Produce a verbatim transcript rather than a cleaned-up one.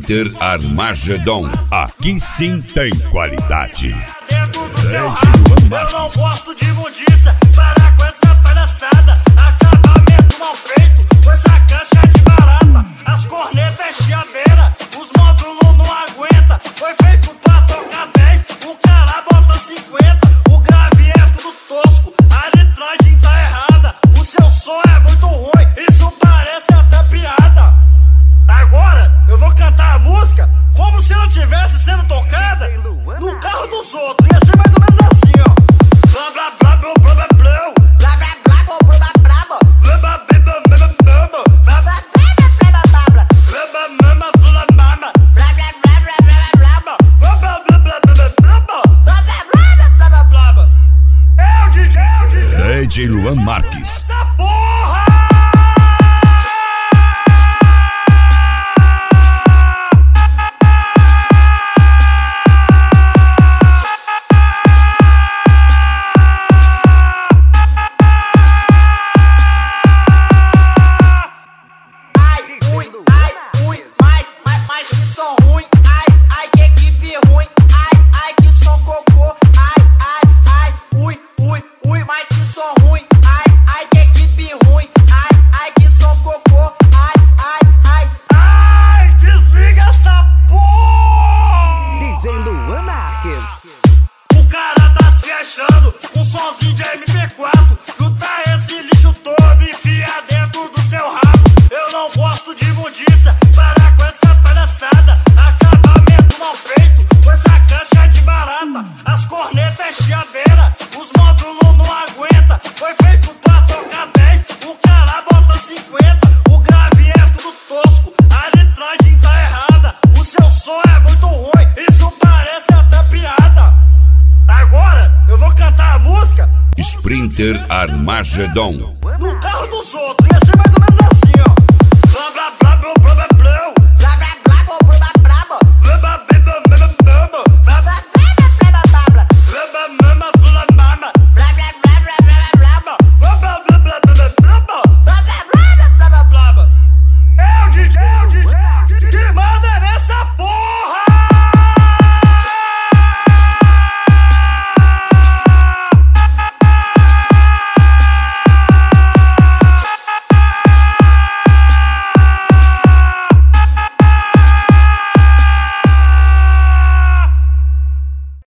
Sprinter Armagedon, aqui sim tem qualidade. Eu não gosto de imundícia, parar com essa palhaçada. Acabamento mal feito, com essa caixa de barata. As cornetas é chiadeira, os módulos não aguenta. Foi feito pra tocar dez, o cara bota cinquenta. O grave é tudo tosco, a litragem tá errada. O seu som é muito ruim, isso parece até piada. Agora eu vou cantar a música como se ela tivesse sendo tocada no carro dos outros. Ia ser mais ou menos assim, ó. Blá blá blá blá blá blá blá. Blá blá blá blá blá blá blá. Blá blá blá blá blá blá. Blá blá blá blá blá blá. Blá blá blá blá blá blá. Blá blá blá blá blá blá. Blá blá blá blá blá blá. Blá blá blá blá blá blá. É o D J, é o D J. D J Luan Marques. Essa porra! Um sonzinho de M P quatro, junta esse lixo todo e enfia dentro do seu rabo. Eu não gosto de imundícia, parar com essa palhaçada. Acabamento mal feito, com essa caixa de barata. As cornetas é chiadeira, os módulos não aguenta. Foi feito pra tocar dez, o cara bota cinquenta. O grave é tudo tosco, a litragem tá errada. O seu som é muito ruim, isso parece até piada. Agora eu vou cantar a música Sprinter Armagedon.